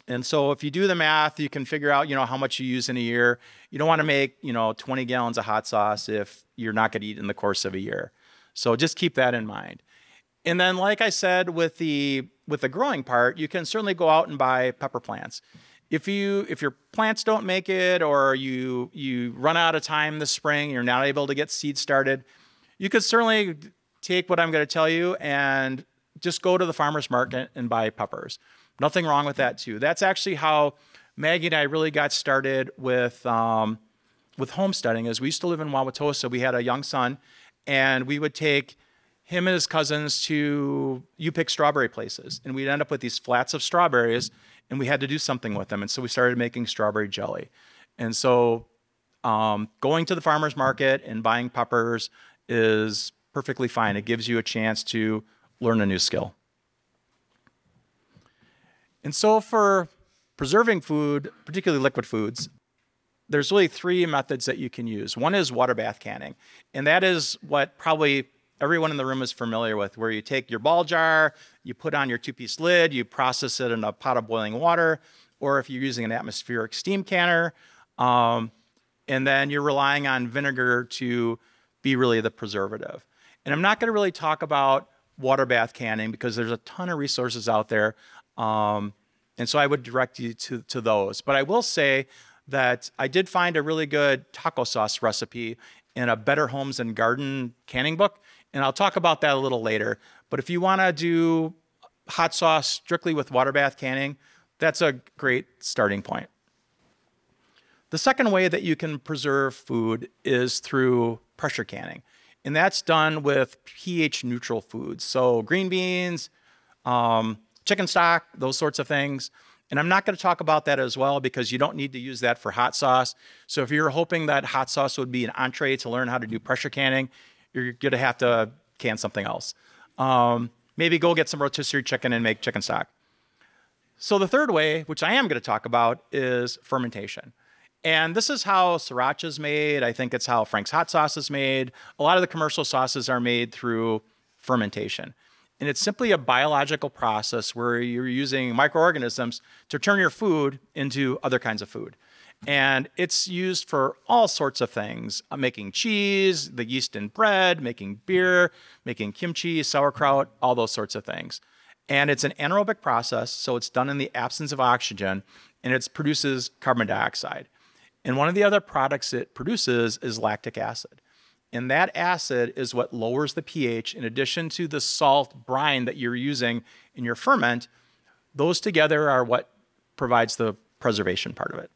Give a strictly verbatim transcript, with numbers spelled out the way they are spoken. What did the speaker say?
And so if you do the math, you can figure out, you know, how much you use in a year. You don't want to make, you know, twenty gallons of hot sauce if you're not going to eat in the course of a year. So just keep that in mind. And then, like I said, with the with the growing part, you can certainly go out and buy pepper plants. If you if your plants don't make it, or you you run out of time this spring, you're not able to get seed started, you could certainly take what I'm going to tell you and just go to the farmer's market and buy peppers. Nothing wrong with that too. That's actually how Maggie and I really got started with um, with homesteading. Is we used to live in Wauwatosa. We had a young son, and we would take him and his cousins to you pick strawberry places, and we'd end up with these flats of strawberries, and we had to do something with them. And so we started making strawberry jelly. And so um, going to the farmer's market and buying peppers is perfectly fine. It gives you a chance to learn a new skill. And so for preserving food, particularly liquid foods, there's really three methods that you can use. One is water bath canning. And that is what probably everyone in the room is familiar with, where you take your ball jar, you put on your two-piece lid, you process it in a pot of boiling water, or if you're using an atmospheric steam canner, um, and then you're relying on vinegar to be really the preservative. And I'm not going to really talk about water bath canning because there's a ton of resources out there. Um, and so I would direct you to, to those. But I will say that I did find a really good taco sauce recipe in a Better Homes and Garden canning book. And I'll talk about that a little later. But if you want to do hot sauce strictly with water bath canning, that's a great starting point. The second way that you can preserve food is through pressure canning. And that's done with pH neutral foods. So green beans, um, chicken stock, those sorts of things. And I'm not going to talk about that as well because you don't need to use that for hot sauce. So if you're hoping that hot sauce would be an entree to learn how to do pressure canning, you're going to have to can something else. Um, maybe go get some rotisserie chicken and make chicken stock. So the third way, which I am going to talk about, is fermentation. And this is how sriracha is made. I think it's how Frank's hot sauce is made. A lot of the commercial sauces are made through fermentation. And it's simply a biological process where you're using microorganisms to turn your food into other kinds of food. And it's used for all sorts of things, uh, making cheese, the yeast in bread, making beer, making kimchi, sauerkraut, all those sorts of things. And it's an anaerobic process, so it's done in the absence of oxygen, and it produces carbon dioxide. And one of the other products it produces is lactic acid. And that acid is what lowers the pH in addition to the salt brine that you're using in your ferment. Those together are what provides the preservation part of it.